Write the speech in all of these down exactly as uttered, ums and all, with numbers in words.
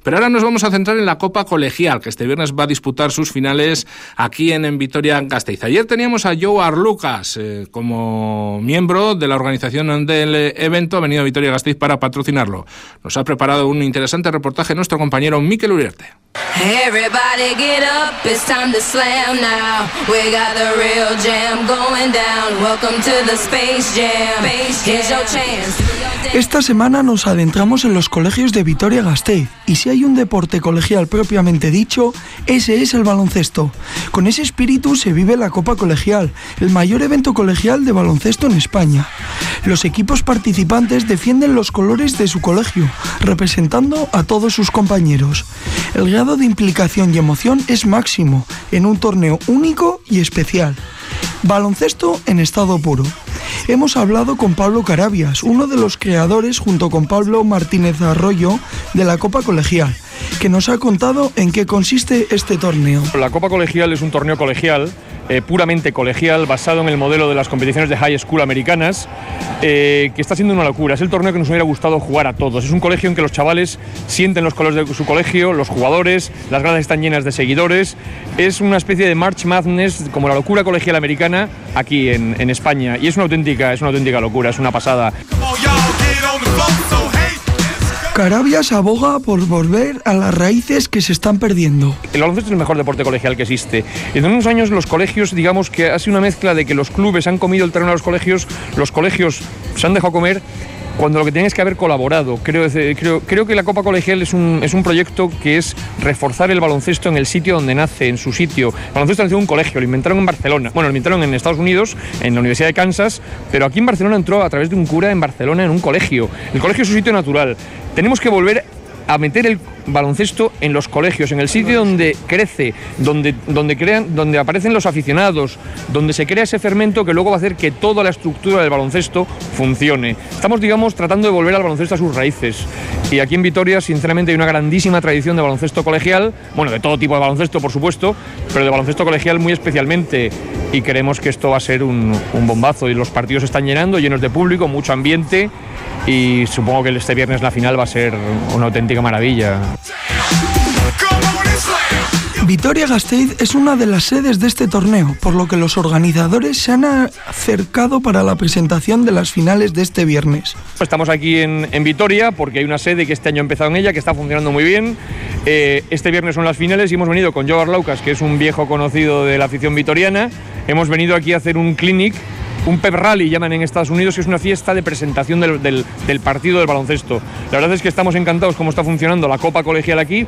Pero ahora nos vamos a centrar en la Copa Colegial, que este viernes va a disputar sus finales aquí en, en Vitoria-Gasteiz. Ayer teníamos a Joe Arlucas eh, como miembro de la organización del evento, ha venido a Vitoria-Gasteiz para patrocinarlo. Nos ha preparado un interesante reportaje nuestro compañero Mikel Uriarte. Everybody get up, it's time to slam now. We got the real jam going down. Welcome to the Space Jam. Here's your chance. Esta semana nos adentramos en los colegios de Vitoria-Gasteiz y si hay un deporte colegial propiamente dicho, ese es el baloncesto. Con ese espíritu se vive la Copa Colegial, el mayor evento colegial de baloncesto en España. Los equipos participantes defienden los colores de su colegio, representando a todos sus compañeros. El grado de implicación y emoción es máximo, en un torneo único y especial. Baloncesto en estado puro. Hemos hablado con Pablo Carabias, uno de los creadores, junto con Pablo Martínez Arroyo, de la Copa Colegial, que nos ha contado en qué consiste este torneo. La Copa Colegial es un torneo colegial, eh, puramente colegial, basado en el modelo de las competiciones de high school americanas, eh, que está siendo una locura. Es el torneo que nos hubiera gustado jugar a todos. Es un colegio en que los chavales sienten los colores de su colegio, los jugadores, las gradas están llenas de seguidores. Es una especie de March Madness, como la locura colegial americana, aquí en, en España. Y es una auténtica, es una auténtica locura, es una pasada. Carabias aboga por volver a las raíces que se están perdiendo. El baloncesto es el mejor deporte colegial que existe. En unos años los colegios, digamos que ha sido una mezcla de que los clubes han comido el terreno a los colegios, los colegios se han dejado comer, cuando lo que tienen es que haber colaborado. Creo, creo, creo que la Copa Colegial es un, es un proyecto que es reforzar el baloncesto en el sitio donde nace, en su sitio. El baloncesto nació en un colegio, lo inventaron en Barcelona. Bueno, lo inventaron en Estados Unidos, en la Universidad de Kansas, pero aquí en Barcelona entró a través de un cura en Barcelona en un colegio. El colegio es su sitio natural. Tenemos que volver a meter el baloncesto en los colegios, en el sitio donde crece, donde, donde, crean, donde aparecen los aficionados, donde se crea ese fermento que luego va a hacer que toda la estructura del baloncesto funcione. Estamos, digamos, tratando de volver al baloncesto a sus raíces. Y aquí en Vitoria, sinceramente, hay una grandísima tradición de baloncesto colegial, bueno, de todo tipo de baloncesto, por supuesto, pero de baloncesto colegial muy especialmente. Y creemos que esto va a ser un, un bombazo. Y los partidos se están llenando, llenos de público, mucho ambiente. Y supongo que este viernes la final va a ser una auténtica maravilla. Vitoria-Gasteiz es una de las sedes de este torneo, por lo que los organizadores se han acercado para la presentación de las finales de este viernes. Estamos aquí en, en Vitoria porque hay una sede que este año ha empezado en ella, que está funcionando muy bien. Eh, este viernes son las finales y hemos venido con Joe Arlucas, que es un viejo conocido de la afición vitoriana. Hemos venido aquí a hacer un clinic, un pep rally llaman en Estados Unidos, que es una fiesta de presentación del, del, del partido del baloncesto. La verdad es que estamos encantados cómo está funcionando la Copa Colegial aquí.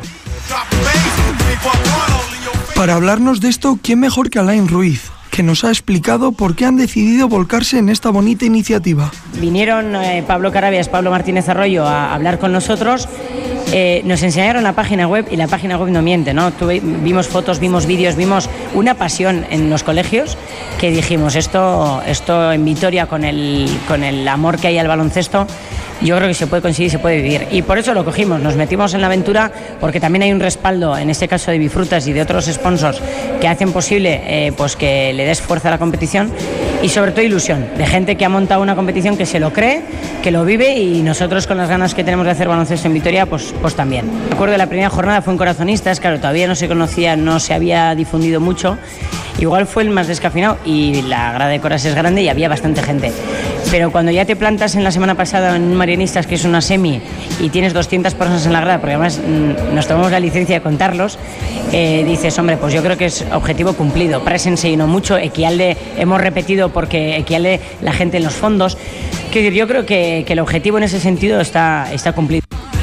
Para hablarnos de esto, ¿quién mejor que Alain Ruiz?, que nos ha explicado por qué han decidido volcarse en esta bonita iniciativa. Vinieron eh, Pablo Carabias, Pablo Martínez Arroyo a hablar con nosotros. Eh, nos enseñaron la página web y la página web no miente, ¿no? Tuve, vimos fotos, vimos vídeos, vimos una pasión en los colegios que dijimos, esto, esto en Vitoria, con el, con el amor que hay al baloncesto, yo creo que se puede conseguir, se puede vivir. Y por eso lo cogimos, nos metimos en la aventura, porque también hay un respaldo, en este caso de Bifrutas y de otros sponsors, que hacen posible eh, pues que le des fuerza a la competición y sobre todo ilusión, de gente que ha montado una competición que se lo cree, que lo vive, y nosotros con las ganas que tenemos de hacer baloncesto en Vitoria, pues, pues también. Me acuerdo de la primera jornada fue en Corazonistas, claro, todavía no se conocía, no se había difundido mucho, igual fue el más descafeinado y la grada de Coras es grande y había bastante gente. Pero cuando ya te plantas en la semana pasada en Marianistas, que es una semi, y tienes doscientas personas en la grada, porque además mmm, nos tomamos la licencia de contarlos, eh, dices, hombre, pues yo creo que es objetivo cumplido. Presen se llenó mucho, Equialde hemos repetido porque Equialde, la gente en los fondos. Que yo creo que, que el objetivo en ese sentido está, está cumplido.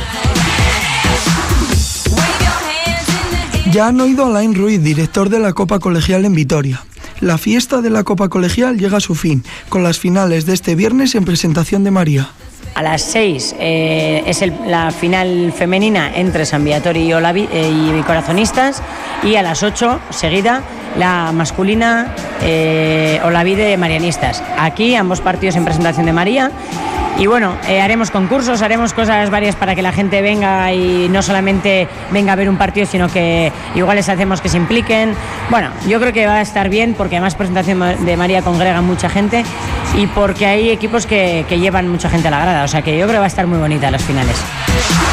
Ya han oído a Alain Ruiz, director de la Copa Colegial en Vitoria. La fiesta de la Copa Colegial llega a su fin, con las finales de este viernes en presentación de María. A las seis eh, es el, la final femenina entre San Viatori y, Olavi, eh, y Corazonistas, y a las ocho, seguida, la masculina eh, Olavide Marianistas. Aquí ambos partidos en presentación de María. Y bueno, eh, haremos concursos, haremos cosas varias para que la gente venga y no solamente venga a ver un partido, sino que igual les hacemos que se impliquen. Bueno, yo creo que va a estar bien porque además presentación de María congrega mucha gente y porque hay equipos que, que llevan mucha gente a la grada. O sea que yo creo que va a estar muy bonita las finales.